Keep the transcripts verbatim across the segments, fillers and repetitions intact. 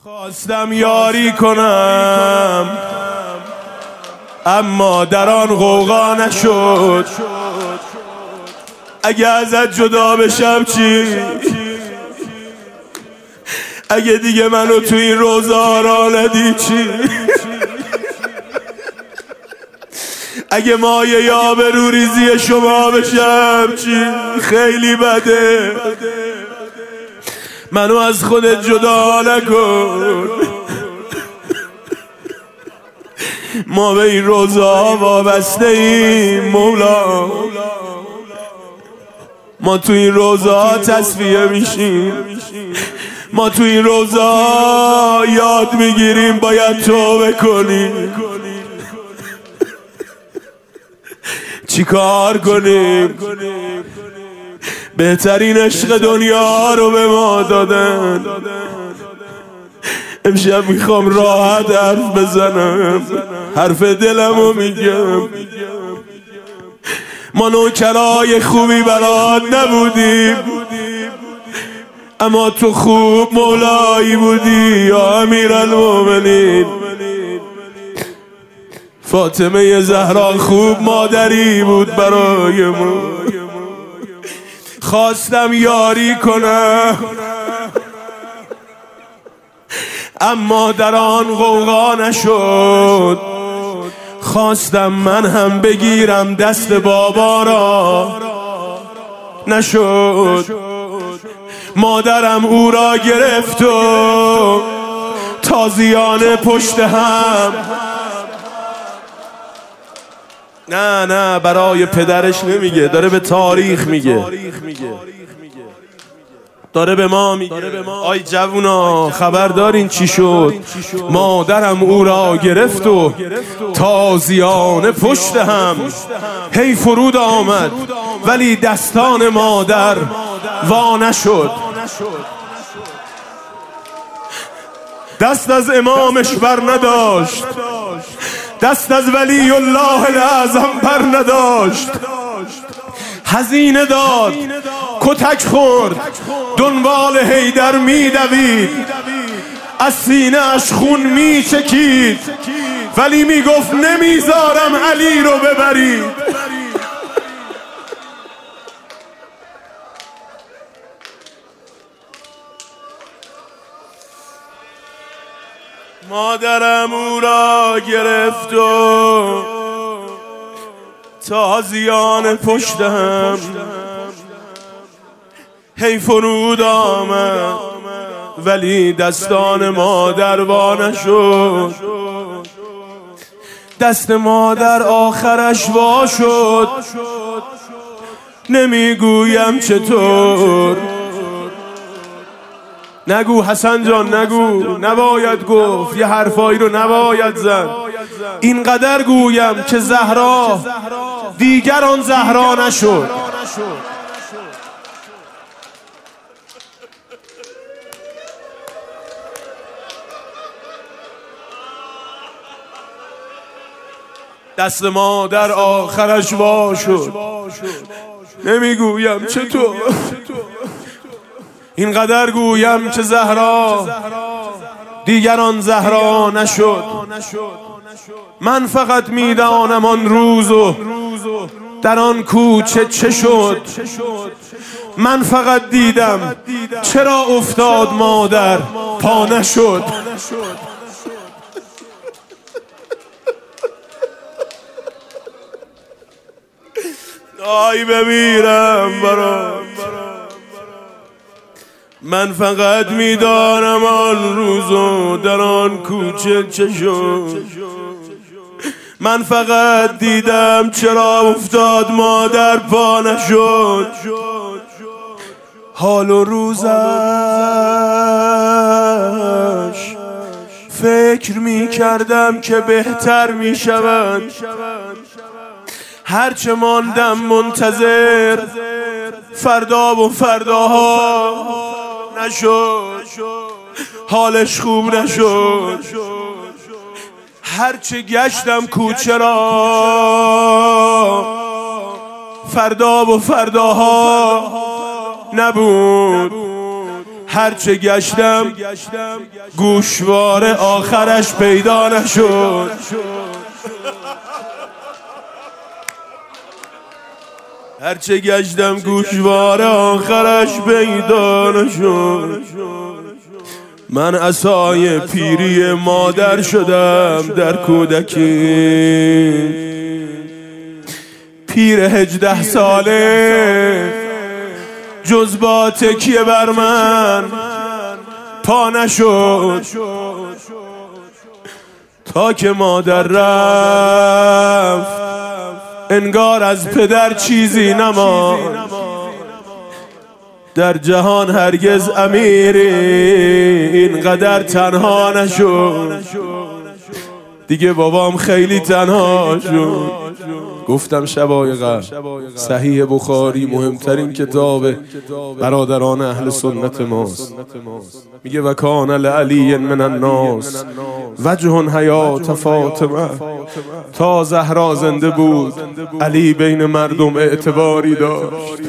خواستم یاری کنم اما در آن غوغا نشد. اگه ازت جدا بشم چی؟ اگه دیگه منو تو این روزا را ندی چی؟ اگه مایه یا بروریزی شما بشم چی؟ خیلی بده، منو از خودت جدا نکن. ما به این روزا وابسته ایم مولا، ما تو این روزا تصفیه میشیم، ما تو این روزا یاد میگیریم باید توبه کنیم. چی کار کنیم؟ بهترین عشق دنیا رو به ما دادن. امشب میخوام راحت حرف بزنم، حرف دلمو میگم. ما نوکرای خوبی برات نبودیم، اما تو خوب مولایی بودی یا امیرالمومنین. فاطمه زهرا خوب مادری بود برای ما. خواستم یاری کنم اما در آن غوغا نشد. خواستم من هم بگیرم دست بابا را، نشد. مادرم او را گرفت و تازیانه پشت هم. نه نه برای پدرش نمیگه، داره به تاریخ میگه، داره به ما میگه. آی جوونا خبر دارین چی شد؟ مادرم او را گرفت و تازیانه پشت هم. هی فرود آمد ولی دستان مادر وا نشد. دست از امامش بر نداشت، دست از ولی الله الاعظم بر نداشت. هزینه داد، کتک خورد، دنبال حیدر میدوید، از سینه اش خون میچکید، ولی میگفت نمیذارم علی رو ببرید. مادرم او را گرفت و تازیانه پشت هم. هی فرود آمد ولی دستان مادر وا نشد. دست مادر آخرش وا شد. نمیگویم چطور. نگو حسن جان، نگو، نباید گفت، یه حرفایی رو نباید زد. اینقدر گویم که زهرا دیگر آن زهرا نشد. دست مادر آخرش وا شد. نمیگویم چطور. اینقدر گویم که زهرا دیگر آن زهرا نشد. من فقط میدانم آن روز و در آن کوچه چه شد. من فقط دیدم چرا افتاد مادر پا نشد. آی بمیرم برام. من فقط میدانم آن روزو در آن کوچه چه شد. من فقط دیدم چرا افتاد مادر پا نشد. حال و روزش فکر میکردم که بهتر میشود. هرچه ماندم منتظر فردا و فرداها نشد. حالش خوب نشد. هرچه گشتم کوچه را فردا و فرداها نبود. هرچه گشتم گوشواره آخرش پیدا نشد. هرچه گشتم گوشواره آخرش پیدا نشد. من عصای پیری مادر شدم در کودکی، پیر هجده ساله جز با تکیه بر من پا نشد، تا که مادر رفت انگار از پدر چیزی نماند. در جهان هرگز امیری اینقدر تنها نشد. دیگه بابام خیلی تنها شد. گفتم شبایقه صحیح بخاری مهمترین کتاب برادران اهل سنت ماست. میگه و کان لعلی من الناس وجه حیات فاطمه. تا زهرا زنده بود علی بین مردم اعتباری داشت.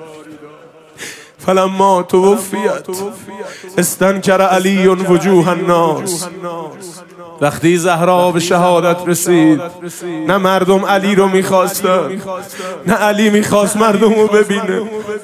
فلما توفیت استنکر علی وجوه الناس. وقتی زهرا به شهادت رسید نه مردم علی رو میخواستن نه علی میخواست مردم رو ببینه.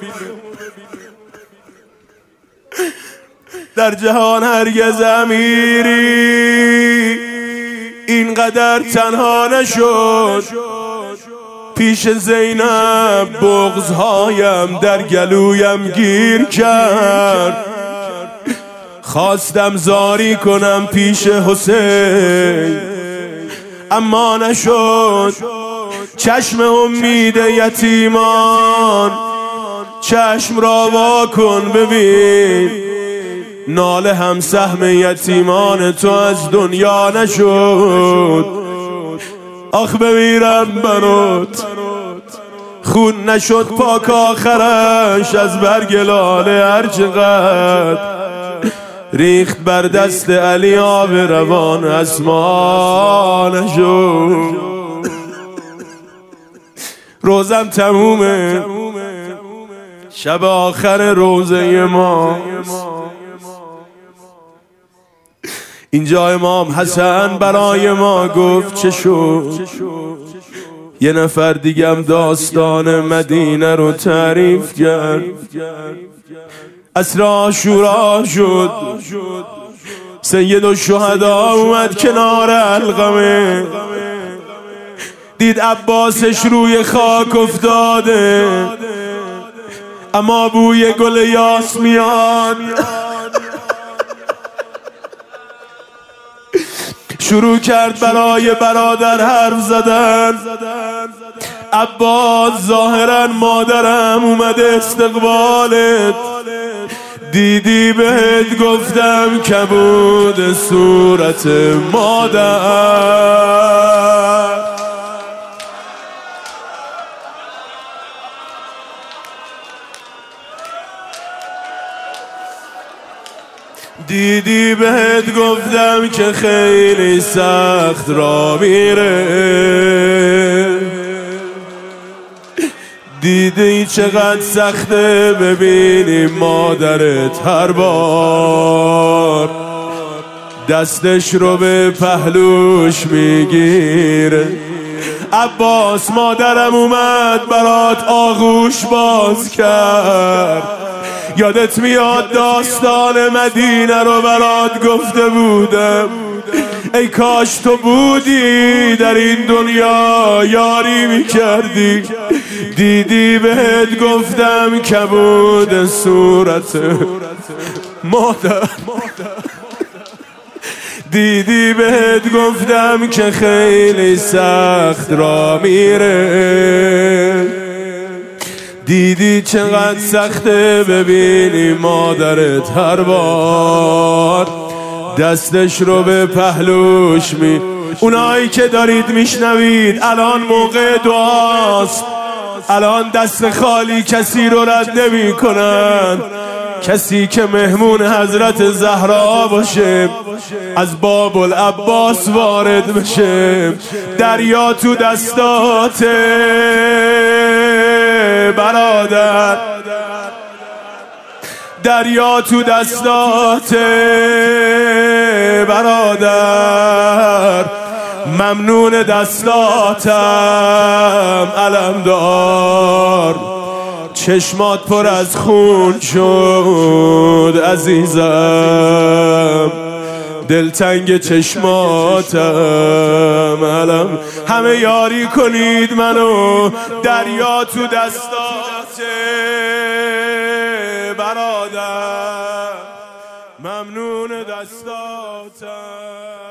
در جهان هرگز امیری اینقدر تنها نشد. پیش زینب بغض‌هایم در گلویم گیر کرد. خواستم زاری کنم پیش حسین اما نشد. چشم امید یتیمان چشم را وا کن ببین. ناله هم سهم یتیمان تو از دنیا نشد. آخ بمیرم برات خون نشد پاک آخرش از برگ لاله هر چقدر ریخت بر دست علی آب روان اسما نشد. روزم تمومه شب آخر روزه ما. اینجا امام حسن برای ما گفت چه شد. یه نفر دیگم داستان مدینه رو تعریف کرد. عصر عاشورا شد، سید الشهدا اومد کنار علقمه، دید عباسش روی خاک افتاده اما بوی گل یاس میاد. شروع کرد برای برادر حرف زدن. عباس ظاهرا مادرم اومده استقبالت، دیدی بهت گفتم کبود صورت مادر. دیدی بهت گفتم که خیلی سخت را میره، دیدی چقدر سخته ببینی مادرت هر بار دستش رو به پهلوش میگیره. عباس مادرم اومد برات آغوش باز کرد، یادت میاد داستان مدینه رو برات گفته بودم، ای کاش تو بودی در این دنیا یاری میکردی. دیدی بهت گفتم کبود صورت مادر، دیدی بهت گفتم که خیلی سخت را میره، دیدی چقدر سخته ببینی مادرت هر بار دستش رو به پهلوش می. اونایی که دارید میشنوید الان موقع دعاست، الان دست خالی کسی رو رد نمی کنن. کسی که مهمون حضرت زهرا باشه از باب العباس وارد بشه، دریا تو دستاته برادر، دریا تو دستاته برادر، ممنون دستاتم علمدار. چشمات پر از خون شد عزیزم، دلتنگ چشماتم علم. همه یاری کنید منو، دریا تو دستاته برادر، ممنون دستاتم.